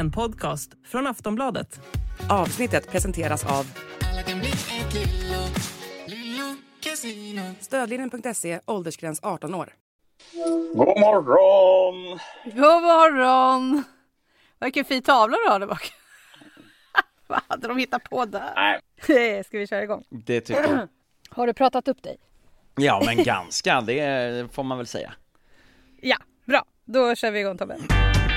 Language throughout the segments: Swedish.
En podcast från Aftonbladet. Avsnittet presenteras av Stödlinjen.se, åldersgräns 18 år. God morgon! God morgon! Vilken fin tavla du har där bak. Vad hade de hittat på där? Nej. Ska vi köra igång? Det tycker jag. Har du pratat upp dig? Ja, men ganska, det får man väl säga. Ja, bra. Då kör vi igång, Tobbe.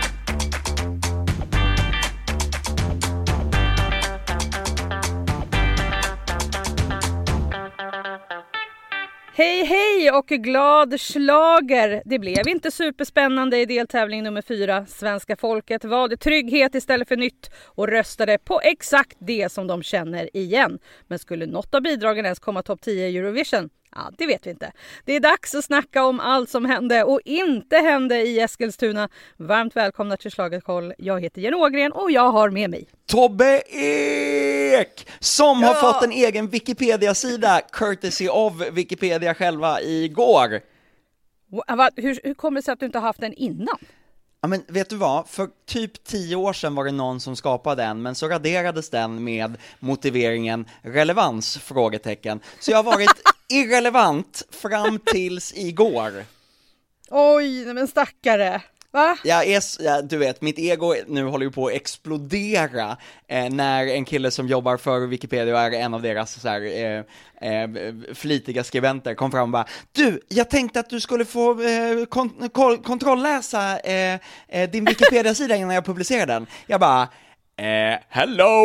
Hej hej och glad slager. Det blev inte superspännande i deltävling nummer 4. Svenska folket valde trygghet istället för nytt och röstade på exakt det som de känner igen. Men skulle något av bidragen ens komma topp 10 i Eurovision? Ja, det vet vi inte. Det är dags att snacka om allt som hände och inte hände i Eskilstuna. Varmt välkomna till Schlagerkoll. Jag heter Jenny Ågren och jag har med mig Tobbe Ek, som har fått en egen Wikipedia-sida, courtesy of Wikipedia själva, igår. Hur kommer det sig att du inte har haft den innan? Ja, men vet du vad? För typ 10 år sedan var det någon som skapade den, men så raderades den med motiveringen relevans, frågetecken. Så jag har varit irrelevant fram tills igår. Oj, men stackare. Va? Du vet, mitt ego nu håller ju på att explodera när en kille som jobbar för Wikipedia och är en av deras så här, flitiga skribenter kom fram och bara: du, jag tänkte att du skulle få kontrollläsa din Wikipedia-sida innan jag publicerar den. Jag bara, hello!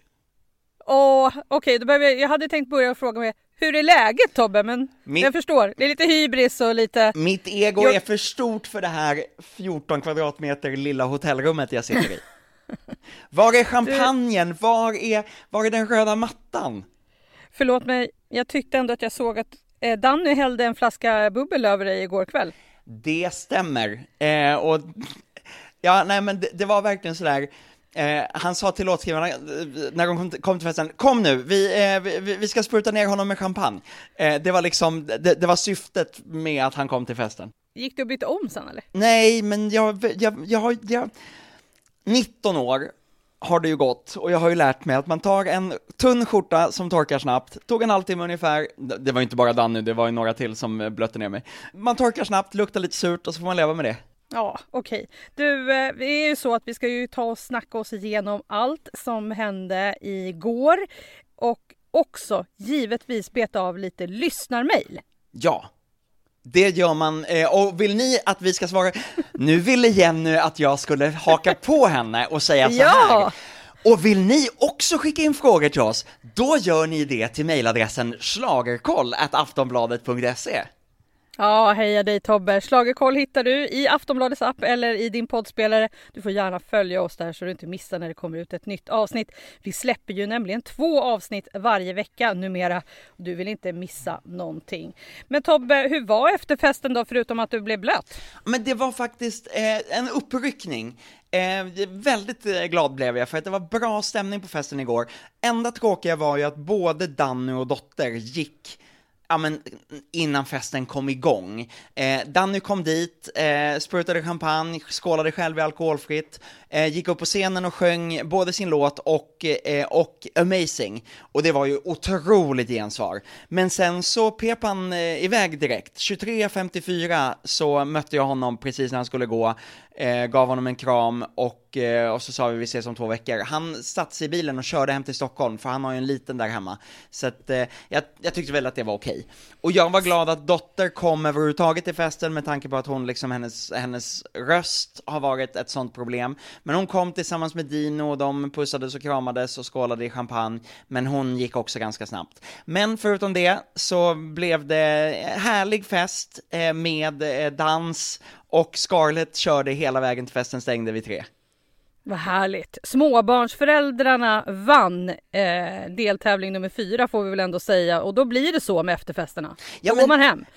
Okej, då jag hade tänkt börja fråga mig, hur är läget, Tobbe? Men jag förstår, det är lite hybris och lite... Mitt ego är för stort för det här 14 kvadratmeter lilla hotellrummet jag sitter i. Var är champagnen? Var är den röda mattan? Förlåt mig, jag tyckte ändå att jag såg att Danny hällde en flaska bubbel över dig igår kväll. Det stämmer. Men det var verkligen sådär... han sa till låtskrivarna när de kom till festen: kom nu, vi ska spruta ner honom med champagne. Det var liksom, det var syftet med att han kom till festen. Gick du och bytte om sen eller? Nej, men jag 19 år har det ju gått, och jag har ju lärt mig att man tar en tunn skjorta som torkar snabbt, tog en halvtimme ungefär, det var ju inte bara Danny, det var ju några till som blötte ner mig. Man torkar snabbt, luktar lite surt och så får man leva med det. Ja, okej. Du, det är ju så att vi ska ju ta och snacka oss igenom allt som hände igår och också givetvis beta av lite lyssnarmail. Ja, det gör man. Och vill ni att vi ska svara? Nu ville Jenny att jag skulle haka på henne och säga så här. Och vill ni också skicka in frågor till oss, då gör ni det till mejladressen schlagerkoll@aftonbladet.se. Ja, heja dig Tobbe. Schlagerkoll hittar du i Aftonbladets app eller i din poddspelare. Du får gärna följa oss där så du inte missar när det kommer ut ett nytt avsnitt. Vi släpper ju nämligen 2 avsnitt varje vecka numera. Du vill inte missa någonting. Men Tobbe, hur var efterfesten då, förutom att du blev blöt? Men det var faktiskt en uppryckning. Väldigt glad blev jag för att det var bra stämning på festen igår. Enda tråkiga var ju att både Danny och Dotter gick innan festen kom igång. Danny kom dit, sprutade champagne, skålade själv i alkoholfritt, gick upp på scenen och sjöng både sin låt och Amazing. Och det var ju otroligt gensvar. Men sen så pep han iväg direkt. 23:54 så mötte jag honom precis när han skulle gå, gav honom en kram och så sa vi ses om 2 veckor. Han satt sig i bilen och körde hem till Stockholm, för han har ju en liten där hemma. Så att, jag tyckte väl att det var okej. Och jag var glad att Dotter kom överhuvudtaget till festen, med tanke på att hon liksom, hennes röst har varit ett sånt problem. Men hon kom tillsammans med Dino och de pussades och kramades och skålade i champagne. Men hon gick också ganska snabbt. Men förutom det så blev det härlig fest med dans, och Scarlett körde hela vägen till festen, stängde vid 3. Vad härligt. Småbarnsföräldrarna vann deltävling nummer 4 får vi väl ändå säga. Och då blir det så med efterfesterna. Då går man hem.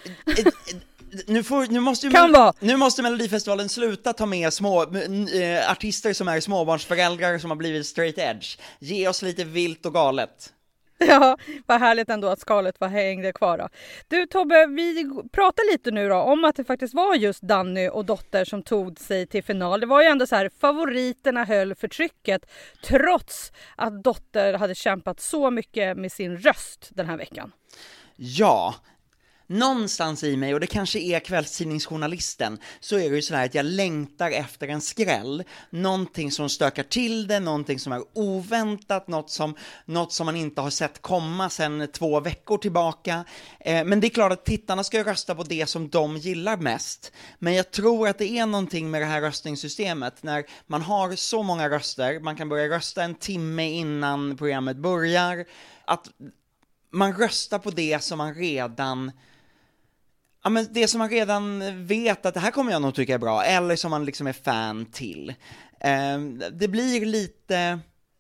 Nu måste Melodifestivalen sluta ta med små artister som är småbarnsföräldrar som har blivit straight edge. Ge oss lite vilt och galet. Ja, vad härligt ändå att skalet var hängde kvar då. Du Tobbe, vi pratar lite nu då om att det faktiskt var just Danny och Dotter som tog sig till final. Det var ju ändå så här, favoriterna höll för trycket trots att Dotter hade kämpat så mycket med sin röst den här veckan. Ja, någonstans i mig, och det kanske är kvällstidningsjournalisten, så är det ju sådär att jag längtar efter en skräll. Någonting som stökar till det, någonting som är oväntat, något som man inte har sett komma sedan 2 veckor tillbaka. Men det är klart att tittarna ska rösta på det som de gillar mest. Men jag tror att det är någonting med det här röstningssystemet, när man har så många röster, man kan börja rösta en timme innan programmet börjar, att man röstar på det som man redan... Ja, men det som man redan vet att det här kommer jag nog tycka är bra, eller som man liksom är fan till. Det blir lite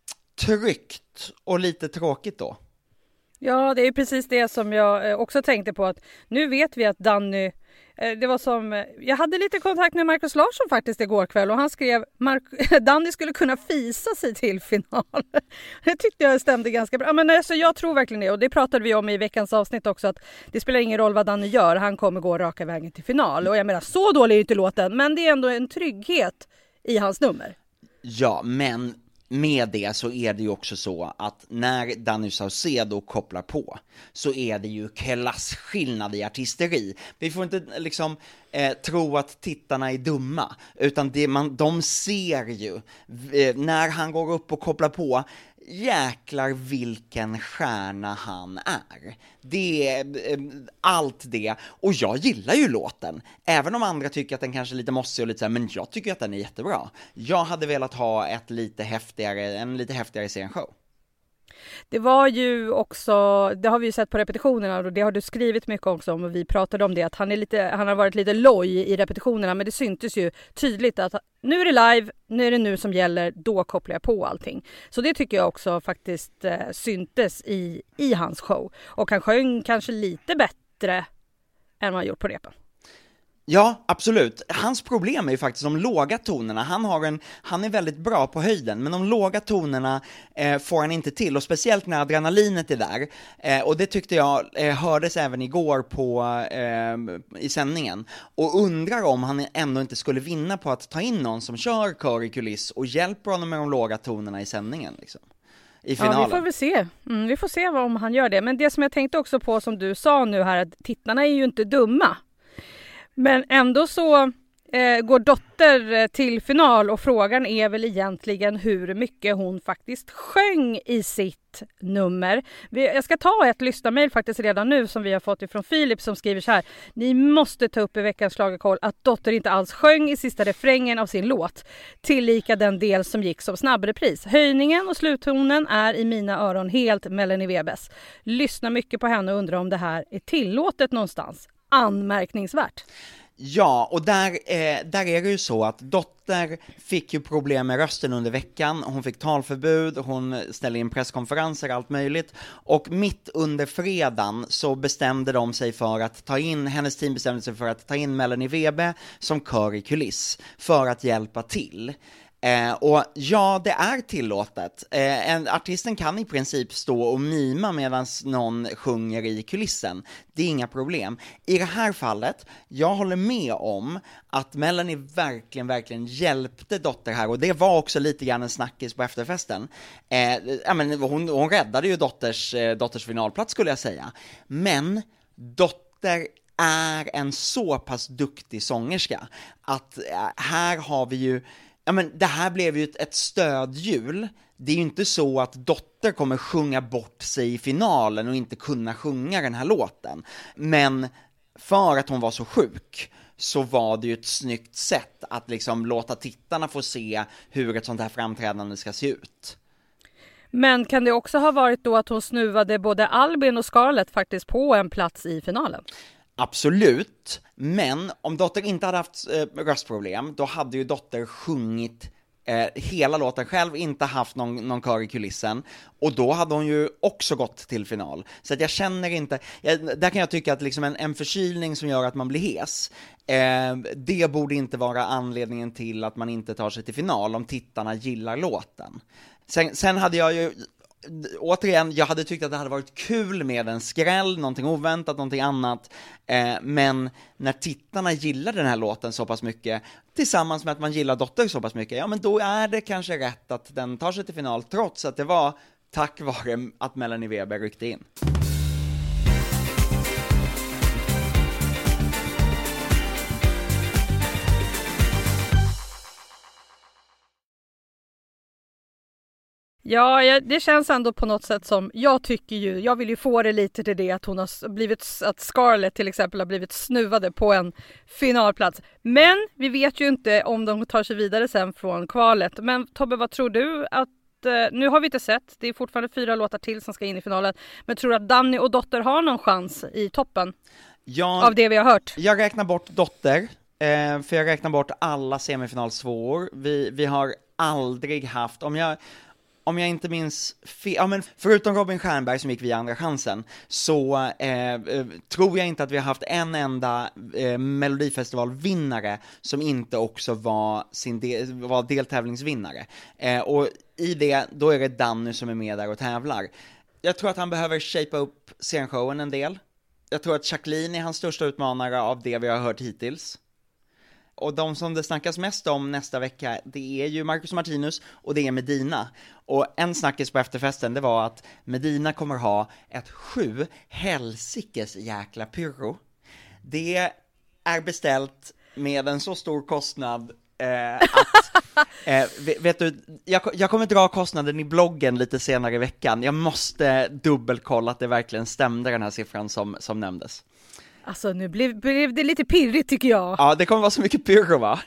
tryggt och lite tråkigt då. Ja, det är precis det som jag också tänkte på, att nu vet vi att Danny, det var som, jag hade lite kontakt med Marcus Larsson faktiskt igår kväll och han skrev Danny skulle kunna fisa sig till final. Det tyckte jag stämde ganska bra. Men alltså, jag tror verkligen det, och det pratade vi om i veckans avsnitt också, att det spelar ingen roll vad Danny gör, han kommer gå raka vägen till final. Och jag menar, så dålig är ju inte låten, men det är ändå en trygghet i hans nummer. Ja, men med det så är det ju också så att när Danny Saucedo kopplar på så är det ju klasskillnad i artisteri. Vi får inte liksom tro att tittarna är dumma, utan de ser ju när han går upp och kopplar på, jäklar vilken stjärna han är. Det är allt det, och jag gillar ju låten, även om andra tycker att den kanske är lite mossig och lite så här, men jag tycker att den är jättebra. Jag hade velat ha en lite häftigare scenshow. Det var ju också, det har vi ju sett på repetitionerna och det har du skrivit mycket också om, och vi pratade om det, att han har varit lite loj i repetitionerna, men det syntes ju tydligt att nu är det live, nu är det nu som gäller, då kopplar jag på allting. Så det tycker jag också faktiskt syntes i hans show, och han sjöng kanske lite bättre än man gjort på repen. Ja, absolut. Hans problem är ju faktiskt de låga tonerna. Han är väldigt bra på höjden, men de låga tonerna får han inte till, och speciellt när adrenalinet är där. Och det tyckte jag hördes även igår i sändningen. Och undrar om han ändå inte skulle vinna på att ta in någon som kör kör i kuliss och hjälper honom med de låga tonerna i sändningen liksom. I finalen. Ja, vi får väl se. Vi får se om han gör det. Men det som jag tänkte också på, som du sa nu här, att tittarna är ju inte dumma. Men ändå så går Dotter till final, och frågan är väl egentligen hur mycket hon faktiskt sjöng i sitt nummer. Jag ska ta ett lyssnarmail faktiskt redan nu som vi har fått ifrån Filip, som skriver så här: ni måste ta upp i veckans schlagerkoll att Dotter inte alls sjöng i sista refrängen av sin låt, tillika den del som gick som snabbrepris. Höjningen och sluttonen är i mina öron helt Melanie Webes. Lyssna mycket på henne och undrar om det här är tillåtet någonstans. Anmärkningsvärt. Ja, och där är det ju så att Dotter fick ju problem med rösten under veckan. Hon fick talförbud, hon ställde in presskonferenser, allt möjligt. Och mitt under fredagen så bestämde de sig för att hennes team bestämde sig för att ta in Melanie Webe som kör i kuliss för att hjälpa till. Och ja, det är tillåtet. Artisten kan i princip stå och mima medan någon sjunger i kulissen. Det är inga problem. I det här fallet, jag håller med om att Melanie verkligen hjälpte Dotter här, och det var också lite grann en snackis på efterfesten. Hon räddade ju Dotters finalplats, skulle jag säga. Men Dotter är en så pass duktig sångerska att här har vi ju, det här blev ju ett stödhjul. Det är ju inte så att Dotter kommer sjunga bort sig i finalen och inte kunna sjunga den här låten. Men för att hon var så sjuk så var det ju ett snyggt sätt att liksom låta tittarna få se hur ett sånt här framträdande ska se ut. Men kan det också ha varit då att hon snuvade både Albin och Scarlett faktiskt på en plats i finalen? Absolut, men om Dotter inte hade haft röstproblem, då hade ju Dotter sjungit hela låten själv, inte haft någon kör i kulissen, och då hade hon ju också gått till final. Så att jag känner inte, där kan jag tycka att liksom en förkylning som gör att man blir hes, det borde inte vara anledningen till att man inte tar sig till final om tittarna gillar låten. Sen hade jag ju återigen, jag hade tyckt att det hade varit kul med en skräll, någonting oväntat, någonting annat, men när tittarna gillar den här låten så pass mycket, tillsammans med att man gillar Dotter så pass mycket, ja men då är det kanske rätt att den tar sig till final, trots att det var tack vare att Melanie Weber ryckte in. Ja, det känns ändå på något sätt som, jag vill ju få det lite till det att att Scarlett till exempel har blivit snuvade på en finalplats. Men vi vet ju inte om de tar sig vidare sen från kvalet. Men Tobbe, vad tror du att, nu har vi inte sett, det är fortfarande 4 låtar till som ska in i finalen. Men tror du att Danny och Dotter har någon chans i toppen av det vi har hört? Jag räknar bort Dotter, för jag räknar bort alla semifinalsvåor. Vi har aldrig haft, om jag inte minns fel, men förutom Robin Stjernberg som gick via Andra chansen, så tror jag inte att vi har haft en enda Melodifestivalvinnare som inte också var deltävlingsvinnare. Och i det, då är det Danny som är med där och tävlar. Jag tror att han behöver shape upp scenshowen en del. Jag tror att Jacqueline är hans största utmanare av det vi har hört hittills. Och de som det snackas mest om nästa vecka, det är ju Marcus Martinus och det är Medina. Och en snackis på efterfesten, det var att Medina kommer ha ett 7 helsikes jäkla pyro. Det är beställt med en så stor kostnad att vet du, jag kommer dra kostnaden i bloggen lite senare i veckan. Jag måste dubbelkolla att det verkligen stämde, den här siffran som nämndes. Alltså nu blev det lite pirrigt tycker jag. Ja, det kommer vara så mycket pyro, va?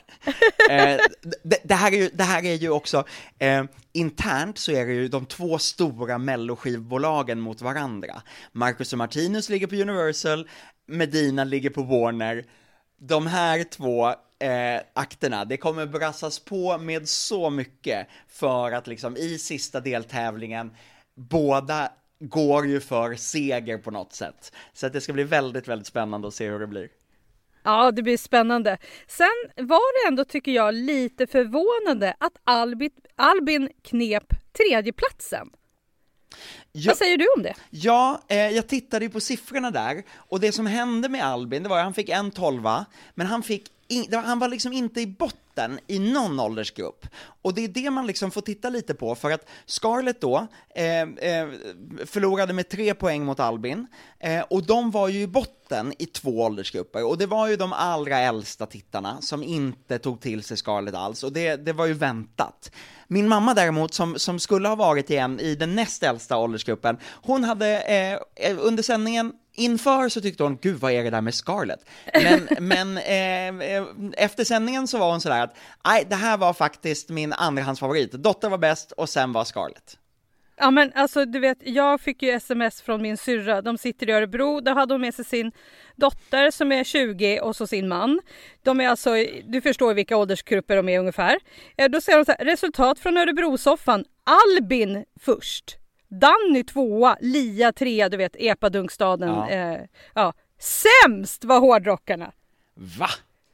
Det här är ju också internt så är det ju de 2 stora melloskivbolagen mot varandra. Marcus och Martinus ligger på Universal, Medina ligger på Warner. De här 2 akterna, det kommer brassas på med så mycket för att liksom i sista deltävlingen båda går ju för seger på något sätt. Så att det ska bli väldigt, väldigt spännande att se hur det blir. Ja, det blir spännande. Sen var det ändå, tycker jag, lite förvånande att Albin knep 3:e platsen. Ja, vad säger du om det? Ja, jag tittade ju på siffrorna där, och det som hände med Albin, det var att han fick en 12, men han var liksom inte i botten i någon åldersgrupp. Och det är det man liksom får titta lite på, för att Scarlett då förlorade med 3 poäng mot Albin, och de var ju i botten i 2 åldersgrupper, och det var ju de allra äldsta tittarna som inte tog till sig Scarlett alls, och det var ju väntat. Min mamma däremot, som skulle ha varit igen i den näst äldsta åldersgruppen, hon hade under sändningen inför så tyckte hon, gud vad är det där med Scarlett? Men efter sändningen så var hon sådär att, nej, det här var faktiskt min andrahandsfavorit. Dotter var bäst och sen var Scarlett. Ja, men alltså du vet, jag fick ju sms från min syrra. De sitter i Örebro, där hade hon med sig sin dotter som är 20 och så sin man. De är alltså, du förstår vilka åldersgrupper de är ungefär. Då säger de så här, resultat från Örebro-soffan, Albin först, Danny 2, Lia 3, du vet, Epadunkstaden. Ja. Sämst var hårdrockarna. Va?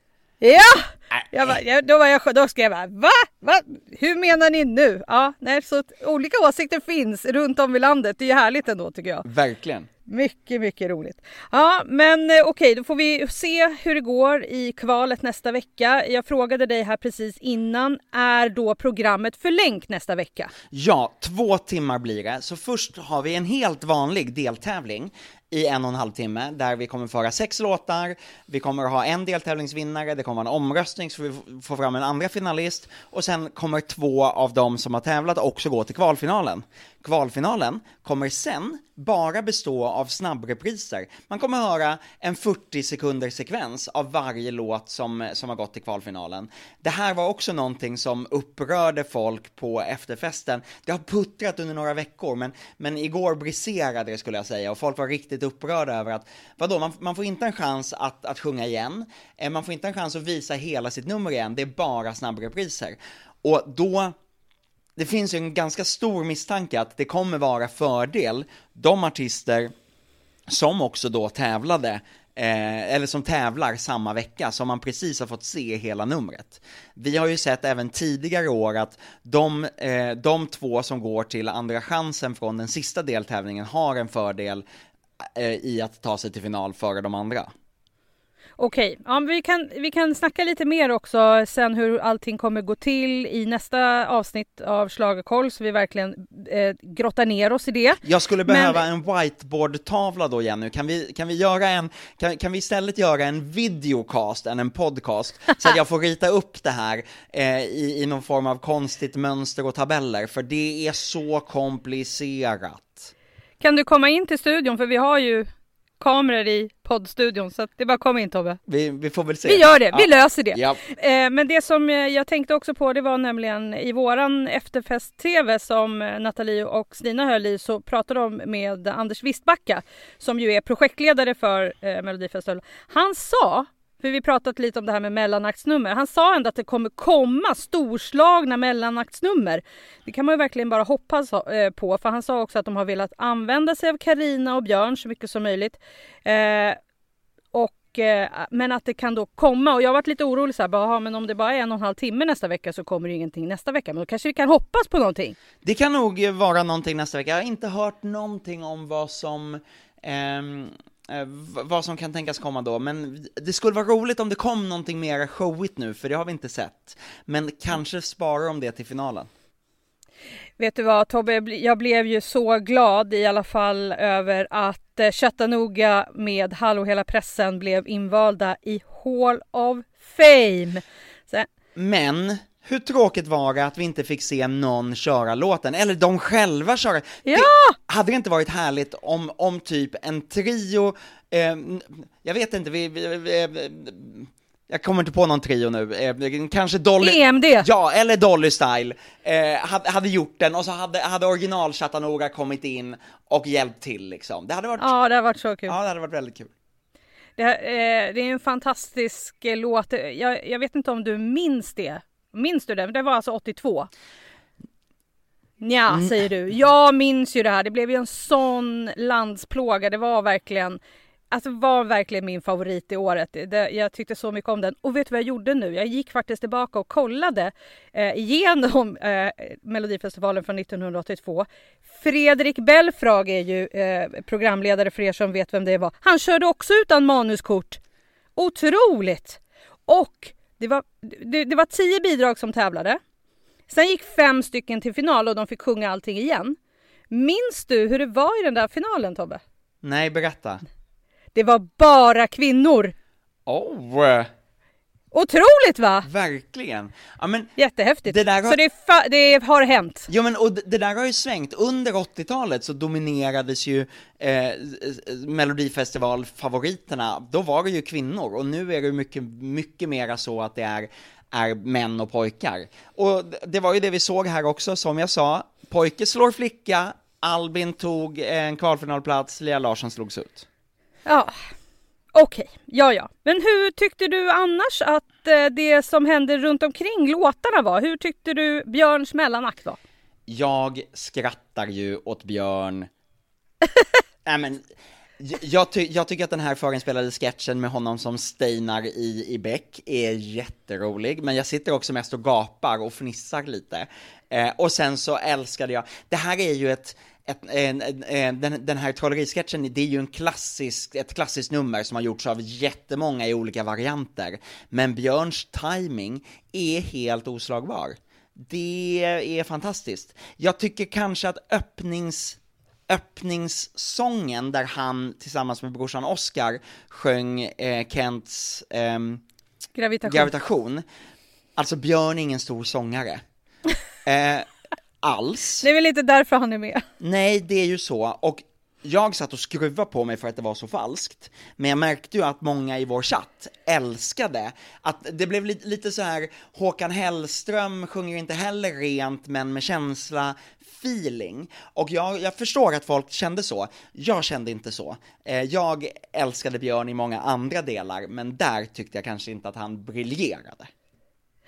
Ja! Då skrev jag, va? Hur menar ni nu? Ja, nej, så olika åsikter finns runt om i landet. Det är ju härligt ändå, tycker jag. Verkligen. Mycket, mycket roligt. Ja, men okej, då får vi se hur det går i kvalet nästa vecka. Jag frågade dig här precis innan, är då programmet förlängt nästa vecka? Ja, 2 timmar blir det. Så först har vi en helt vanlig deltävling i 1,5 timme, där vi kommer föra 6 låtar, vi kommer ha en deltävlingsvinnare, det kommer vara en omröstning så vi får fram en andra finalist, och sen kommer 2 av dem som har tävlat också gå till kvalfinalen. Kvalfinalen kommer sen bara bestå av snabbrepriser. Man kommer höra en 40 sekunder sekvens av varje låt som har gått till kvalfinalen. Det här var också någonting som upprörde folk på efterfesten. Det har puttrat under några veckor, men igår briserade det, skulle jag säga, och folk var riktigt upprörda över att, vadå, man får inte en chans att sjunga igen, man får inte en chans att visa hela sitt nummer igen, det är bara snabbrepriser. Och då, det finns ju en ganska stor misstanke att det kommer vara fördel de artister som också då tävlade eller som tävlar samma vecka, som man precis har fått se hela numret. Vi har ju sett även tidigare år att de två som går till andra chansen från den sista deltävlingen har en fördel i att ta sig till final före de andra. Okej, ja, vi kan snacka lite mer också sen hur allting kommer gå till i nästa avsnitt av Schlagerkoll, så vi verkligen grottar ner oss i det. Jag skulle behöva en whiteboard-tavla då, Jenny. Kan vi istället göra en videocast än en podcast, så att jag får rita upp det här i någon form av konstigt mönster och tabeller, för det är så komplicerat. Kan du komma in till studion, för vi har ju kameror i poddstudion, så att det bara kommer in, Tobbe. Vi får väl se. Vi gör det, vi löser det. Ja. Men det som jag tänkte också på, det var nämligen i våran efterfest-tv som Nathalie och Stina höll i, så pratade de med Anders Wistbacka, som ju är projektledare för Melodifestivalen. Han sa, för vi pratat lite om det här med mellanaktsnummer, han sa ändå att det kommer komma storslagna mellanaktsnummer. Det kan man ju verkligen bara hoppas på, för han sa också att de har velat använda sig av Carina och Björn så mycket som möjligt. Men att det kan då komma, och jag har varit lite orolig så här, men om det bara är 1,5 timme nästa vecka så kommer det ingenting nästa vecka, men då kanske vi kan hoppas på någonting. Det kan nog vara någonting nästa vecka. Jag har inte hört någonting om vad som kan tänkas komma då, men det skulle vara roligt om det kom någonting mer showigt nu, för det har vi inte sett, men kanske sparar om det till finalen. Vet du vad, Tobbe, jag blev ju så glad i alla fall över att Chattanooga med Hallå hela pressen blev invalda i Hall of Fame. Men hur tråkigt var det att vi inte fick se någon köra låten, eller de själva köra? Ja! Hade det inte varit härligt om typ en trio, jag vet inte, jag kommer inte på någon trio nu, kanske Dolly, EMD. Ja, eller Dolly Style hade gjort den, och så hade original Chattanooga kommit in och hjälpt till liksom. Det hade varit, ja, det hade varit så kul. Ja, det hade varit väldigt kul. Det är en fantastisk låt. Jag vet inte om du minns det. Minns du det? Det var alltså 82. Ja, säger du. Jag minns ju det här. Det blev ju en sån landsplåga. Det var verkligen min favorit i året. Jag tyckte så mycket om den. Och vet du vad jag gjorde nu? Jag gick faktiskt tillbaka och kollade igenom Melodifestivalen från 1982. Fredrik Belfrage är ju programledare, för er som vet vem det var. Han körde också utan manuskort. Otroligt! Och det var 10 bidrag som tävlade. Sen gick 5 stycken till final och de fick sjunga allting igen. Minns du hur det var i den där finalen, Tobbe? Nej, berätta. Det var bara kvinnor. Otroligt, va? Verkligen. Ja, men jättehäftigt. Det där så det har hänt. Ja, men och det där har ju svängt. Under 80-talet så dominerades ju Melodifestivalfavoriterna. Då var det ju kvinnor, och nu är det mycket, mycket mera så att det är män och pojkar. Och det var ju det vi såg här också, som jag sa. Pojke slår flicka, Albin tog en kvalfinalplats, Lea Larsson slogs ut. Ja, okej. Ja. Men hur tyckte du annars att det som hände runt omkring låtarna var? Hur tyckte du Björns mellanakt var? Jag skrattar ju åt Björn. Jag tycker att den här förinspelade sketchen med honom som Steinar i Beck är jätterolig, men jag sitter också mest och gapar och fnissar lite. Och sen så älskade jag, det här är ju den här trollerisketchen, det är ju ett klassiskt nummer som har gjorts av jättemånga i olika varianter, men Björns timing är helt oslagbar. Det är fantastiskt. Jag tycker kanske att öppningssången där han tillsammans med brorsan Oscar sjöng Kents gravitation. Alltså Björn är ingen stor sångare. Alls. Det är väl inte därför han är med. Nej, det är ju så. Och jag satt och skruvade på mig för att det var så falskt. Men jag märkte ju att många i vår chatt älskade att det blev lite så här, Håkan Hellström sjunger inte heller rent men med känsla, feeling. Och jag förstår att folk kände så. Jag kände inte så. Jag älskade Björn i många andra delar, men där tyckte jag kanske inte att han briljerade.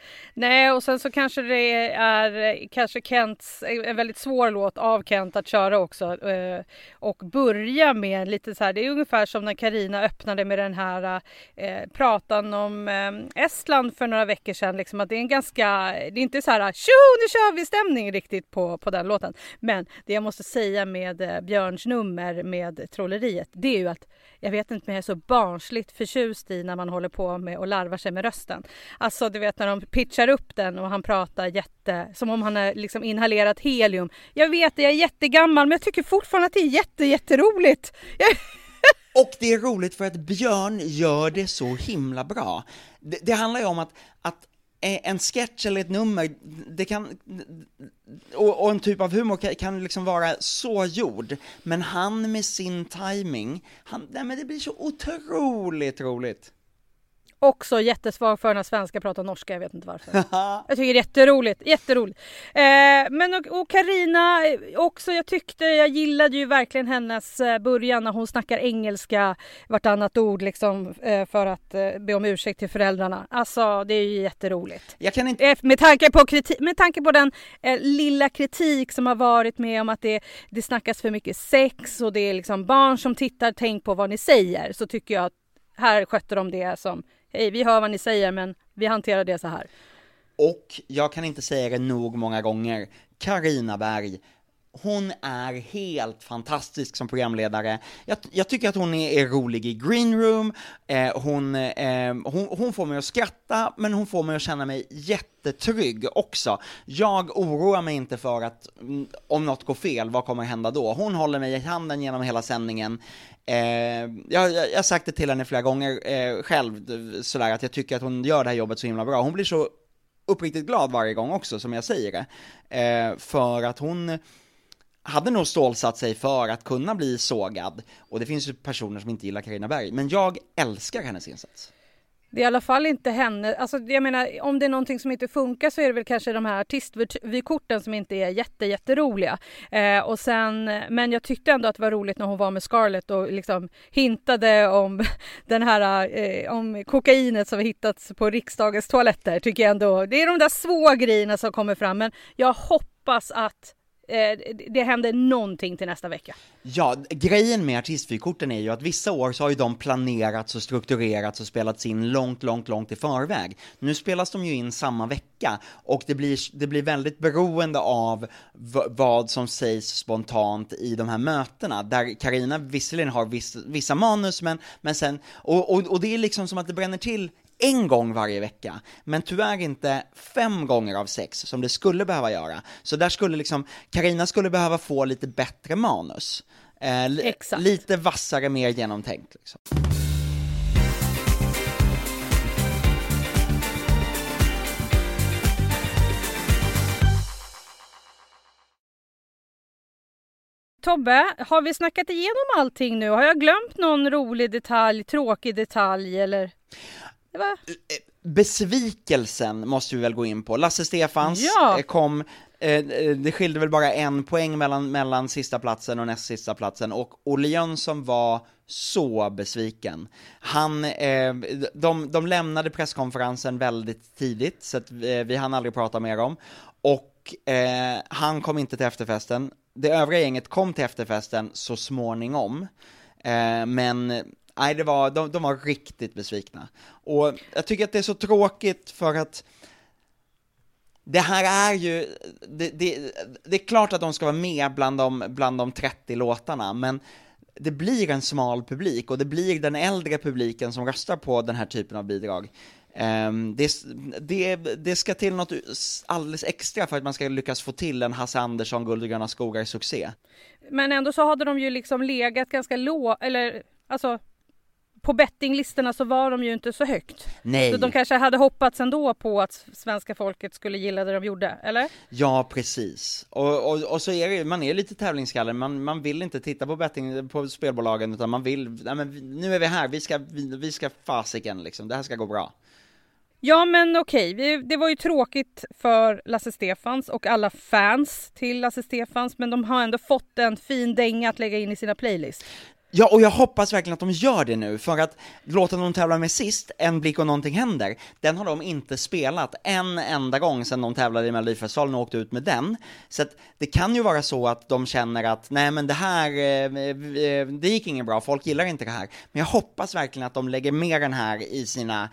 Nej, och sen så kanske det är kanske Kents, en väldigt svår låt av Kent att köra också. Och börja med lite så här, det är ungefär som när Carina öppnade med den här pratan om Estland för några veckor sedan. Liksom, att det är en ganska, det är inte så här, tjo, nu kör vi stämning riktigt på den låten. Men det jag måste säga med Björns nummer med Trolleriet, det är ju att jag vet inte, men jag är så barnsligt förtjust i när man håller på med och larvar sig med rösten. Alltså du vet när de pitchar upp den och han pratar som om han har liksom inhalerat helium. Jag vet det, jag är jättegammal, men jag tycker fortfarande att det är jätteroligt. Och det är roligt för att Björn gör det så himla bra. Det handlar ju om att en sketch eller ett nummer, det kan, och en typ av humor kan liksom vara så gjord, men han med sin timing, men det blir så otroligt roligt. Också jättesvag för när svenska pratar norska, jag vet inte varför. Jag tycker det är jätteroligt. Men och Carina också, jag gillade ju verkligen hennes början när hon snackar engelska vartannat ord liksom, för att be om ursäkt till föräldrarna. Alltså det är ju jätteroligt. Jag kan inte... med tanke på den lilla kritik som har varit med om att det snackas för mycket sex och det är liksom barn som tittar, tänk på vad ni säger, så tycker jag att här sköter de det som hej, vi hör vad ni säger, men vi hanterar det så här. Och jag kan inte säga det nog många gånger. Carina Berg, hon är helt fantastisk som programledare. Jag tycker att hon är rolig i Green Room. Hon får mig att skratta, men hon får mig att känna mig jättetrygg också. Jag oroar mig inte för att om något går fel, vad kommer hända då? Hon håller mig i handen genom hela sändningen. Jag har sagt det till henne flera gånger själv, sådär, att jag tycker att hon gör det här jobbet så himla bra. Hon blir så uppriktigt glad varje gång också, som jag säger det. För att hon hade nog stålsatt sig för att kunna bli sågad. Och det finns ju personer som inte gillar Carina Berg, men jag älskar hennes insats. Det är i alla fall inte henne, alltså jag menar, om det är någonting som inte funkar så är det väl kanske de här artistvykorten som inte är jätteroliga. Och sen, men jag tyckte ändå att det var roligt när hon var med Scarlett och liksom hintade om den här, om kokainet som hittats på riksdagens toaletter, tycker jag ändå. Det är de där svå grejerna som kommer fram, men jag hoppas att det händer någonting till nästa vecka. Ja, grejen med artistvykorten är ju att vissa år så har ju de planerats och strukturerats och spelats in långt i förväg. Nu spelas de ju in samma vecka och det blir väldigt beroende av vad som sägs spontant i de här mötena, där Carina visserligen har vissa manus, men sen, och det är liksom som att det bränner till en gång varje vecka, men tyvärr inte 5 gånger av 6 som det skulle behöva göra. Så där skulle liksom Carina skulle behöva få lite bättre manus. Lite vassare, mer genomtänkt liksom. Tobbe, har vi snackat igenom allting nu? Har jag glömt någon rolig detalj, tråkig detalj eller? Besvikelsen måste vi väl gå in på. Lasse Stefans kom, det skilde väl bara 1 poäng mellan sista platsen och näst sista platsen, och Olle Jönsson var så besviken. De lämnade presskonferensen väldigt tidigt, så att vi hann aldrig prata mer om, och han kom inte till efterfesten. Det övriga gänget kom till efterfesten så småningom, men nej, de var riktigt besvikna. Och jag tycker att det är så tråkigt, för att det här är ju det är klart att de ska vara med bland de 30 låtarna, men det blir en smal publik och det blir den äldre publiken som röstar på den här typen av bidrag. Det ska till något alldeles extra för att man ska lyckas få till en Hasse Andersson Guld och gröna skogar succé. Men ändå så hade de ju liksom legat ganska eller alltså på bettinglistorna så var de ju inte så högt. Nej. Så de kanske hade hoppats ändå på att svenska folket skulle gilla det de gjorde, eller? Ja, precis. Och så är det, man är lite tävlingsskalle. Man vill inte titta på betting på spelbolagen, utan man vill, men nu är vi här, vi ska fasiken liksom, det här ska gå bra. Ja, men okej, det var ju tråkigt för Lasse Stefans och alla fans till Lasse Stefans, men de har ändå fått en fin dänga att lägga in i sina playlist. Ja, och jag hoppas verkligen att de gör det nu, för att låten de tävlar med sist, En blick och någonting händer, den har de inte spelat en enda gång sedan de tävlade i Melodifestivalen och åkte ut med den. Så att det kan ju vara så att de känner att nej men det här, det gick ingen bra, folk gillar inte det här. Men jag hoppas verkligen att de lägger med den här i sina,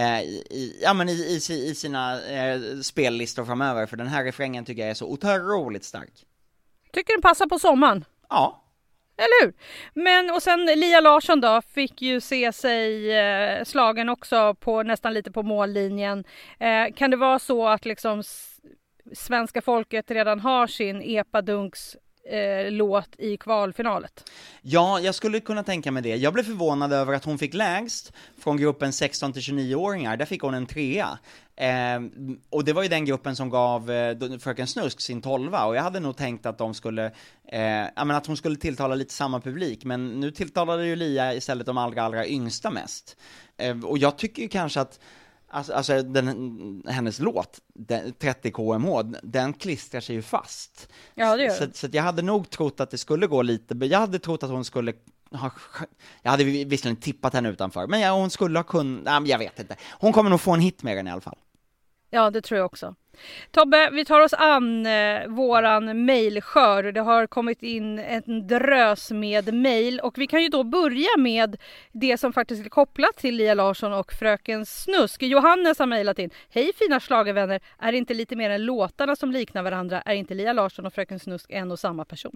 i sina spellistor framöver, för den här refrängen tycker jag är så otroligt stark. Tycker den passar på sommaren? Ja. Eller hur? Men och sen Lia Larsson då fick ju se sig slagen också på nästan lite på mållinjen. Kan det vara så att liksom svenska folket redan har sin epadunks låt i kvalfinalet? Ja, jag skulle kunna tänka mig det. Jag blev förvånad över att hon fick lägst från gruppen 16-29-åringar. Där fick hon en 3:a. Och det var ju den gruppen som gav Fröken Snusk sin 12:a, och jag hade nog tänkt att de skulle att hon skulle tilltala lite samma publik, men nu tilltalade ju Lia istället de allra yngsta mest. Och jag tycker ju kanske att alltså hennes låt 30 kmh, den klistrar sig ju fast. Ja, det gör. Så jag hade nog trott att det skulle gå lite, jag hade trott att hon skulle jag hade visserligen tippat henne utanför, men hon skulle ha kunnat, jag vet inte. Hon kommer nog få en hit med den i alla fall. Ja, det tror jag också. Tobbe, vi tar oss an våran mejlskör. Det har kommit in en drös med mejl, och vi kan ju då börja med det som faktiskt är kopplat till Lia Larsson och Fröken Snusk. Johannes har mejlat in: hej fina schlagervänner, är det inte lite mer än låtarna som liknar varandra? Är inte Lia Larsson och Fröken Snusk en och samma person?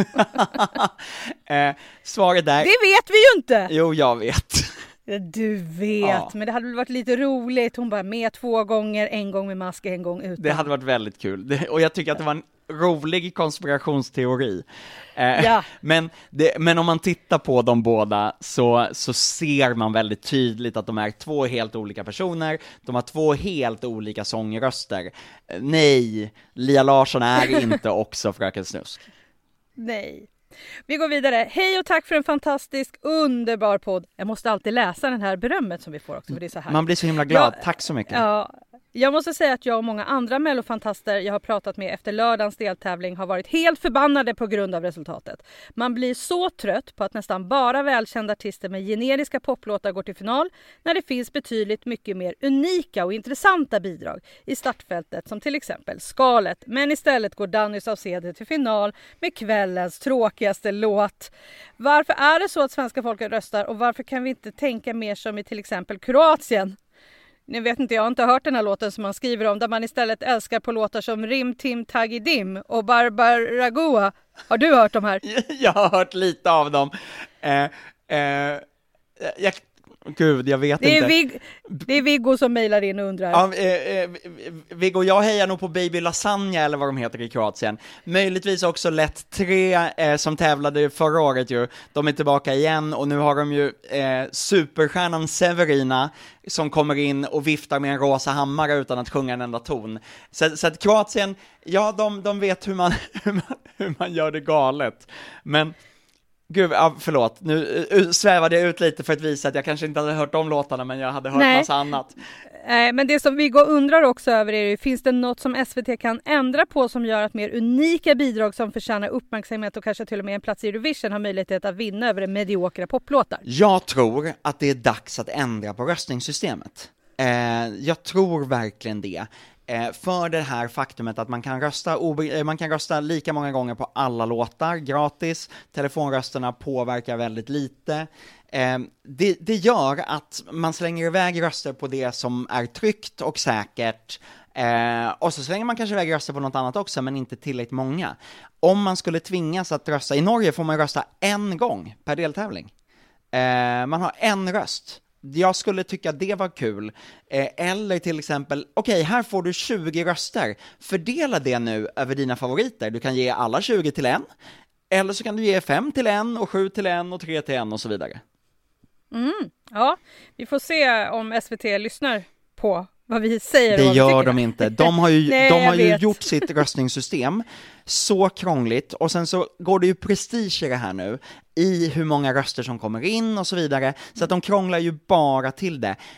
Svaret där. Det vet vi ju inte! Jo, jag vet. Du vet, men det hade väl varit lite roligt. Hon bara med 2 gånger, en gång med mask, en gång utan. Det hade varit väldigt kul. Och jag tycker att det var en rolig konspirationsteori. Ja. Men om man tittar på de båda så ser man väldigt tydligt att de är 2 helt olika personer. De har 2 helt olika sångröster. Nej, Lia Larsson är inte också Fröken Snusk. Nej. Vi går vidare. Hej och tack för en fantastisk, underbar podd. Jag måste alltid läsa den här berömmet som vi får också, för det är så här. Man blir så himla glad. Tack så mycket. Ja, jag måste säga att jag och många andra mellofantaster jag har pratat med efter lördagens deltävling har varit helt förbannade på grund av resultatet. Man blir så trött på att nästan bara välkända artister med generiska poplåtar går till final, när det finns betydligt mycket mer unika och intressanta bidrag i startfältet, som till exempel Skalet. Men istället går Danny Saucedo till final med kvällens tråkigaste låt. Varför är det så att svenska folket röstar, och varför kan vi inte tänka mer som i till exempel Kroatien? Ni vet inte, jag har inte hört den här låten som man skriver om, där man istället älskar på låtar som Rim Tim Taggy Dim och Barbaragua. Har du hört de här? Jag har hört lite av dem. Gud, jag vet inte. Det är Viggo som mejlar in och undrar. Ja, Viggo, jag hejar nog på Baby Lasagna, eller vad de heter i Kroatien. Möjligtvis också Lätt 3 som tävlade förra året ju. De är tillbaka igen, och nu har de ju superstjärnan Severina som kommer in och viftar med en rosa hammare utan att sjunga en enda ton. Så att Kroatien, ja, de vet hur man gör det galet. Men gud, förlåt, nu svävade jag ut lite för att visa att jag kanske inte hade hört de låtarna, men jag hade hört massa annat. Men det som Viggo undrar också över är, finns det något som SVT kan ändra på som gör att mer unika bidrag som förtjänar uppmärksamhet och kanske till och med en plats i Eurovision har möjlighet att vinna över mediokra poplåtar? Jag tror att det är dags att ändra på röstningssystemet. Jag tror verkligen det. För det här faktumet att man kan rösta lika många gånger på alla låtar gratis. Telefonrösterna påverkar väldigt lite. Det gör att man slänger iväg röster på det som är tryggt och säkert. Och så slänger man kanske iväg röster på något annat också, men inte tillräckligt många. Om man skulle tvingas att rösta, i Norge får man rösta 1 gång per deltävling. Man har 1 röst. Jag skulle tycka det var kul. Eller till exempel, okej, här får du 20 röster. Fördela det nu över dina favoriter. Du kan ge alla 20 till en. Eller så kan du ge 5 till en, och 7 till en, och 3 till en, och så vidare. Ja, vi får se om SVT lyssnar på vad vi säger. Det och vad gör vi tycker. de inte. De har ju, Nej, de har ju vet. gjort sitt röstningssystem så krångligt, och sen så går det ju prestige i det här nu, i hur många röster som kommer in och så vidare, så att de krånglar ju bara till det.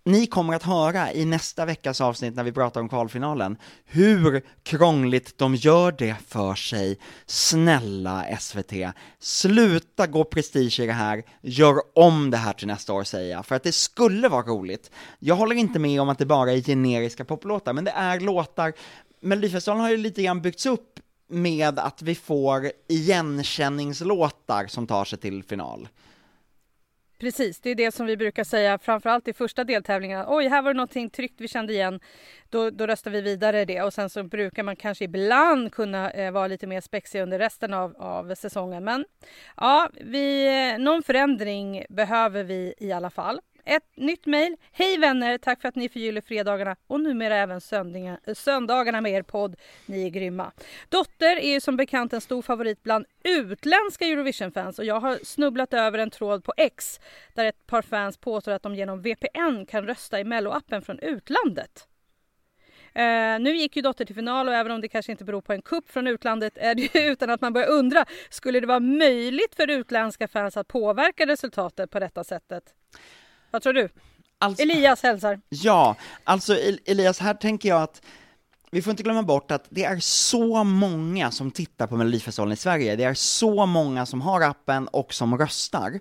ni kommer att höra i nästa veckas avsnitt när vi pratar om kvalfinalen hur krångligt de gör det för sig. Snälla SVT, sluta gå prestige i det här, gör om det här till nästa år, säger jag, för att det skulle vara roligt. Jag håller inte med om att det bara är generiska poplåtar, men det är låtar. Melodifestivalen har ju lite grann byggts upp med att vi får igenkänningslåtar som tar sig till final. Precis, det är det som vi brukar säga framförallt i första deltävlingarna. Oj, här var det någonting tryggt vi kände igen. Då röstar vi vidare det. Och sen så brukar man kanske ibland kunna vara lite mer spexig under resten av säsongen. Men ja, någon förändring behöver vi i alla fall. Ett nytt mejl. Hej vänner, tack för att ni förgyller fredagarna och numera även söndagarna med er podd. Ni är grymma. Dotter är ju som bekant en stor favorit bland utländska Eurovision-fans och jag har snubblat över en tråd på X där ett par fans påstår att de genom VPN kan rösta i Mello-appen från utlandet. Nu gick ju Dotter till final och även om det kanske inte beror på en kupp från utlandet är det utan att man börjar undra, skulle det vara möjligt för utländska fans att påverka resultatet på detta sättet? Vad tror du? Elias hälsar. Ja, alltså Elias, här tänker jag att vi får inte glömma bort att det är så många som tittar på Melodifestivalen i Sverige. Det är så många som har appen och som röstar.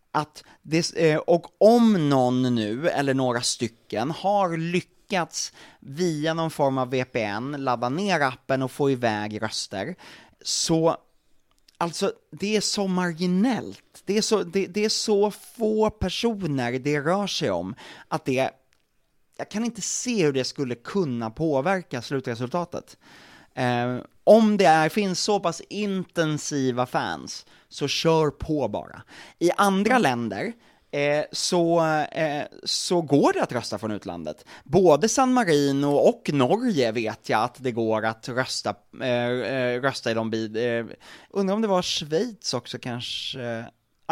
Och om någon nu, eller några stycken, har lyckats via någon form av VPN ladda ner appen och få iväg röster, så alltså, det är så marginellt. Det är så få personer det rör sig om att jag kan inte se hur det skulle kunna påverka slutresultatet. Om det finns så pass intensiva fans, så kör på bara. I andra länder så går det att rösta från utlandet. Både San Marino och Norge vet jag att det går att rösta i de undrar om det var Schweiz också kanske.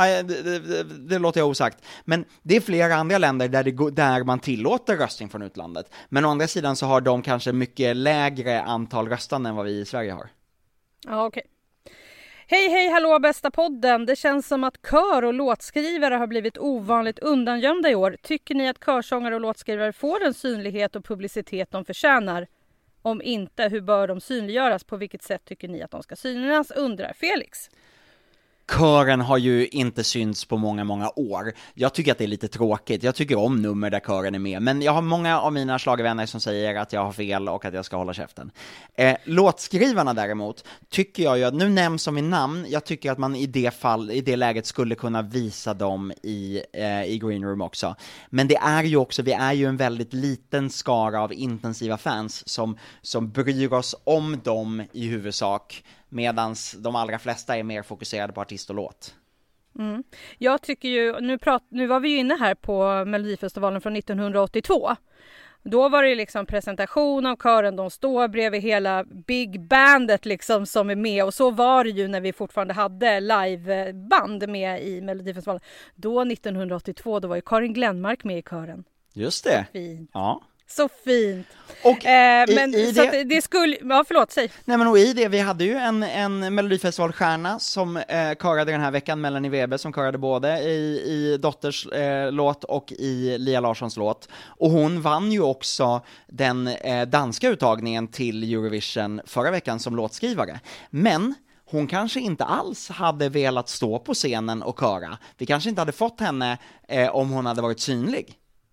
Det låter jag osagt. Men det är flera andra länder där man tillåter röstning från utlandet. Men å andra sidan så har de kanske mycket lägre antal röstande än vad vi i Sverige har. Ja, okej. Hej, hallå bästa podden. Det känns som att kör- och låtskrivare har blivit ovanligt undangömda i år. Tycker ni att körsångare och låtskrivare får den synlighet och publicitet de förtjänar? Om inte, hur bör de synliggöras? På vilket sätt tycker ni att de ska synas? Undrar Felix. Kören har ju inte synts på många år. Jag tycker att det är lite tråkigt. Jag tycker om nummer där kören är med. Men jag har många av mina schlagervänner som säger att jag har fel och att jag ska hålla käften. Låtskrivarna däremot tycker jag ju att, nu nämns som i namn, jag tycker att man i det läget skulle kunna visa dem i Green Room också. Men det är ju också, vi är ju en väldigt liten skara av intensiva fans som bryr oss om dem i huvudsak, medans de allra flesta är mer fokuserade på artist och låt. Mm. Jag tycker ju, nu var vi ju inne här på Melodifestivalen från 1982. Då var det liksom presentation av kören, de står bredvid hela big bandet liksom som är med, och så var det ju när vi fortfarande hade liveband med i Melodifestivalen. Då 1982, då var ju Karin Glenmark med i kören. Just det. Fint. Ja. Så fint. Och men i så det, att det skulle, ja förlåt, säg. Nej, men och i det, vi hade ju en Melodifestivalstjärna som körade den här veckan, Melanie Weber, som körade både i Dotters låt och i Lia Larssons låt. Och hon vann ju också den danska uttagningen till Eurovision förra veckan som låtskrivare. Men hon kanske inte alls hade velat stå på scenen och köra. Vi kanske inte hade fått henne om hon hade varit synlig.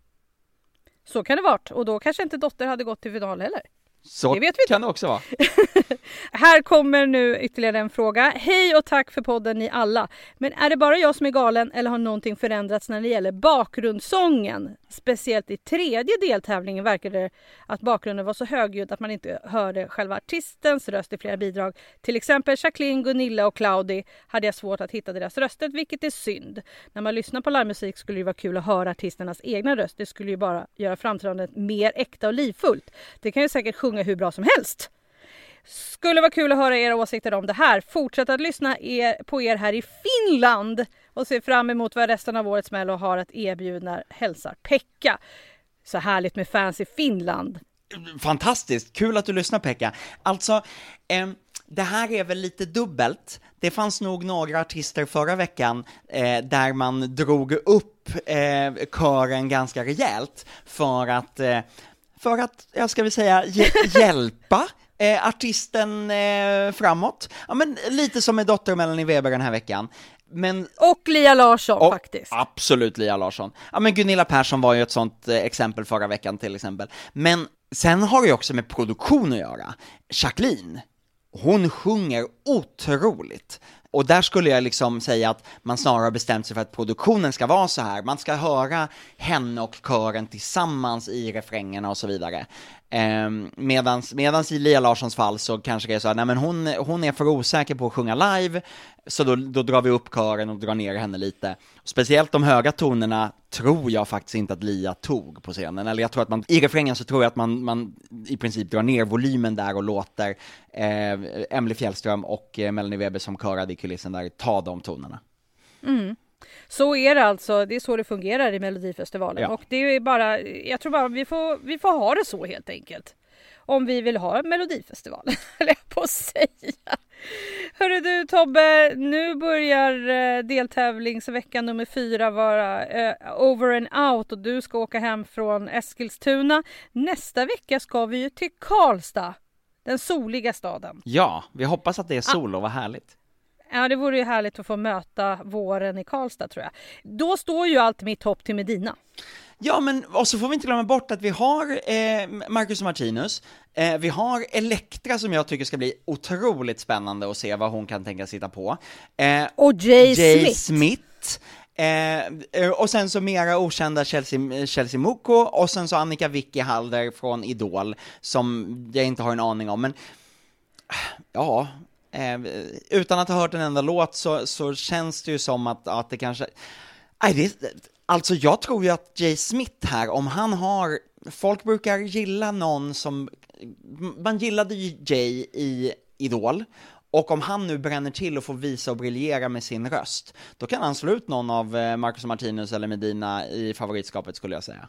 Så kan det varit. Och då kanske inte Dotter hade gått till final heller. Så det vet vi kan det också vara. Här kommer nu ytterligare en fråga. Hej och tack för podden ni alla. Men är det bara jag som är galen eller har någonting förändrats när det gäller bakgrundssången? Speciellt i tredje deltävlingen verkade det att bakgrunden var så högljudd att man inte hörde själva artistens röst i flera bidrag. Till exempel Jacqueline, Gunilla och Claudi hade jag svårt att hitta deras röster, vilket är synd. När man lyssnar på livemusik skulle det vara kul att höra artisternas egna röst. Det skulle ju bara göra framträdandet mer äkta och livfullt. Det kan ju säkert sjunga hur bra som helst. Skulle vara kul att höra era åsikter om det här. Fortsätt att lyssna på er här i Finland och se fram emot vad resten av årets Mello har att erbjuda. Hälsar Pekka. Så härligt med fans i Finland. Fantastiskt, kul att du lyssnar Pekka. Alltså, det här är väl lite dubbelt. Det fanns nog några artister förra veckan där man drog upp kören ganska rejält för att jag ska väl säga, hjälpa artisten framåt. Ja, men lite som med dotter Melanie Weber den här veckan. Och Lia Larsson faktiskt. Absolut Lia Larsson. Ja, men Gunilla Persson var ju ett sånt exempel förra veckan till exempel. Men sen har det ju också med produktion att göra. Jacqueline, hon sjunger otroligt. Och där skulle jag liksom säga att man snarare har bestämt sig för att produktionen ska vara så här. Man ska höra henne och kören tillsammans i refrängerna och så vidare. Medans i Lia Larssons fall så kanske det är så här, nej men hon är för osäker på att sjunga live, så då drar vi upp kören och drar ner henne lite. Speciellt de höga tonerna tror jag faktiskt inte att Lia tog på scenen. Eller jag tror att i refrängen så tror jag att man i princip drar ner volymen där och låter Emily Fjällström och Melanie Weber som körade i kulissen där ta de tonerna. Mm. Så är det alltså, det är så det fungerar i Melodifestivalen. Ja. Och det är bara, jag tror bara vi får ha det så helt enkelt. Om vi vill ha Melodifestivalen, eller jag på att säga. Hörru du Tobbe, nu börjar deltävlingsveckan nummer 4 vara over and out och du ska åka hem från Eskilstuna. Nästa vecka ska vi ju till Karlstad, den soliga staden. Ja, vi hoppas att det är sol och vad härligt. Ja, det vore ju härligt att få möta våren i Karlstad tror jag. Då står ju allt mitt hopp till Medina. Ja, men och så får vi inte glömma bort att vi har Marcus och Martinus, vi har Elektra som jag tycker ska bli otroligt spännande att se vad hon kan tänka sitta på. Och Jay Smith. Och sen så mera okända Chelsea Moko och sen så Annika Vicky Halder från Idol som jag inte har en aning om, men ja, utan att ha hört en enda låt så känns det ju som att det kanske alltså jag tror ju att Jay Smith här, om han har, folk brukar gilla någon som, man gillade ju Jay i Idol, och om han nu bränner till och får visa och briljera med sin röst, då kan han slå ut någon av Marcus och Martinus eller Medina i favoritskapet skulle jag säga.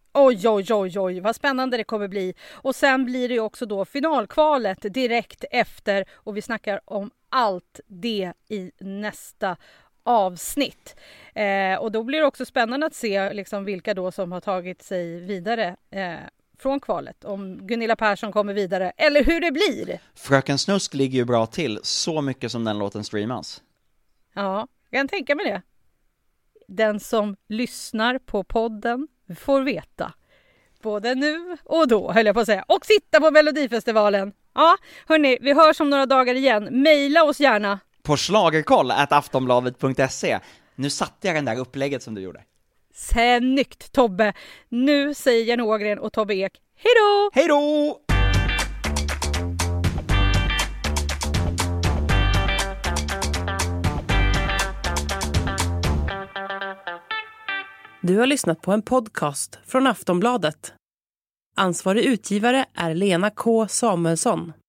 Oj, vad spännande det kommer bli. Och sen blir det ju också då finalkvalet direkt efter, och vi snackar om allt det i nästa avsnitt. Och då blir det också spännande att se liksom vilka då som har tagit sig vidare från kvalet. Om Gunilla Persson kommer vidare, eller hur det blir. Fröken Snusk ligger ju bra till, så mycket som den låten streamas. Ja, jag kan tänka mig det. Den som lyssnar på podden får veta. Både nu och då, höll jag på att säga. Och sitta på Melodifestivalen. Ja, hörni, vi hörs om några dagar igen. Maila oss gärna. På schlagerkoll@aftonbladet.se. Nu satte jag den där upplägget som du gjorde. Snyggt, Tobbe. Nu säger Jenny Ågren och Tobbe Ek. Hej då! Hej då! Du har lyssnat på en podcast från Aftonbladet. Ansvarig utgivare är Lena K. Samuelsson.